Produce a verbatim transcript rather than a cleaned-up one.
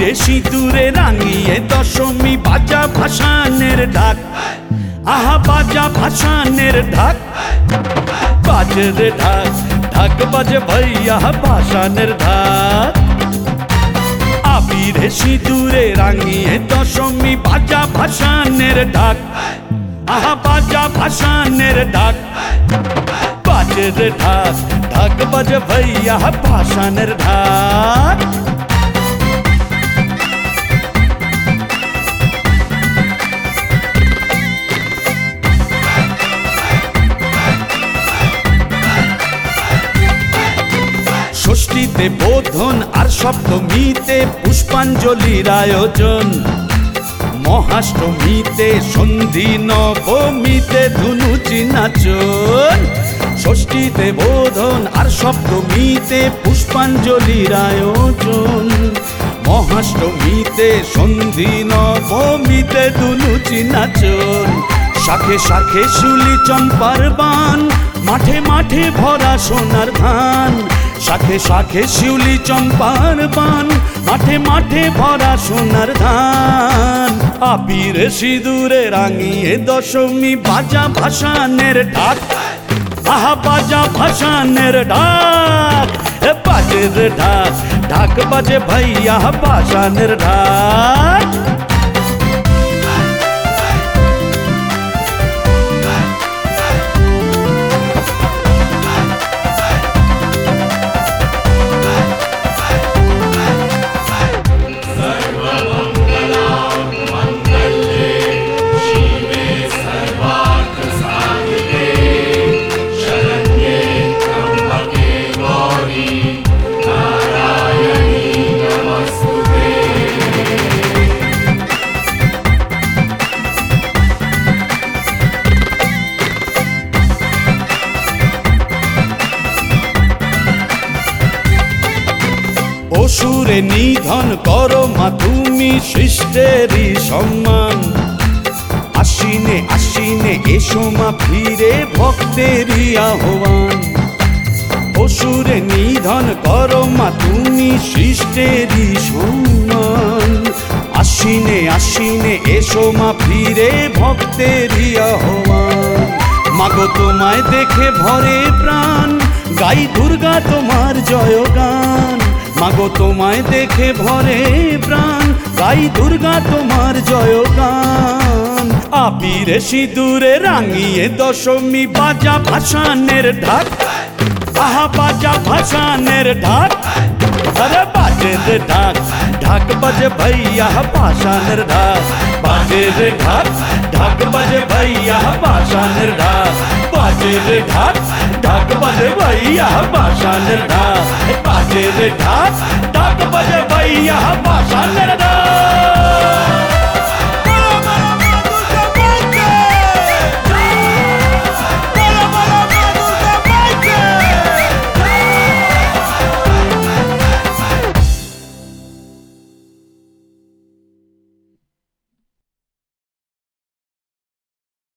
আবিরে সিঁদুরে রাঙিয়ে দশমী বাজা ভাসানের ঢাক, আহা বাজা ভাসানের ঢাক, বাজে রে ঢাক, ঢাক বাজে ভাইয়া ভাসানের ঢাক। আবিরে সিঁদুরে রাঙিয়ে দশমী বাজা ভাসানের ঢাক, আহা বাজা ভাসানের ঢাক, বাজে রে ঢাক, ঢাক বাজে ভাইয়া ভাসানের ঢাক। ষষ্ঠীতে বোধন আর সপ্তমীতে পুষ্পাঞ্জলির আয়োজন, মহাষ্টমীতে সন্ধি নবমীতে ধুনুচি নাচন। ষষ্ঠীতে বোধন আর সপ্তমীতে পুষ্পাঞ্জলির আয়োজন, মহাষ্টমীতে সন্ধি নবমীতে ধুনুচি নাচন। শাখে শাখে শুলি চম্পার বান, মাঠে মাঠে ভরা সোনার ধান। শাখে শাখে শিউলি চম্পার বান, মাঠে মাঠে ভরা সোনার ধান। আবিরে সিঁদুরে রাঙিয়ে দশমী বাজা ভাসানের ঢাক, আহা বাজা ভাসানের ঢাক, বাজে রে ঢাক, ঢাক বাজে ভাইয়া ভাসানের ঢাক। অসুরে নিধন করো মা তুমি সৃষ্টেরই সম্মান। আশ্বিনে আশ্বিনে এসো মা ফিরে ভক্তেরই আহ্বান। অসুরে নিধন করো মা তুমি সৃষ্টেরই সম্মান। আশ্বিনে আশ্বিনে এসো মা ফিরে ভক্তেরই আহ্বান। মাগো তোমায় দেখে ভরে প্রাণ, গাই দুর্গা তোমার জয়গান। মাগো তোমায় দেখে ভরে প্রাণ, গাই দুর্গা তোমার জয়গান। আবিরে সিঁদুরে রাঙিয়ে দশমী বাজা ভাসানের ঢাক, আহা বাজা ভাসানের ঢাক, আরে বাজে রে ঢাক, ঢাক বাজে ভাইয়া ভাসানের ঢাক। বাজে রে ঢাক, ঢাক বাজে ভাইয়া ভাসানের ঢাক। বাজে রে ঢাক, ঢাক বাজে ভাইয়া ভাসানের ঢাক। বাজে রে ঢাক, ঢাক বাজে ভাইয়া ভাসানের ঢাক।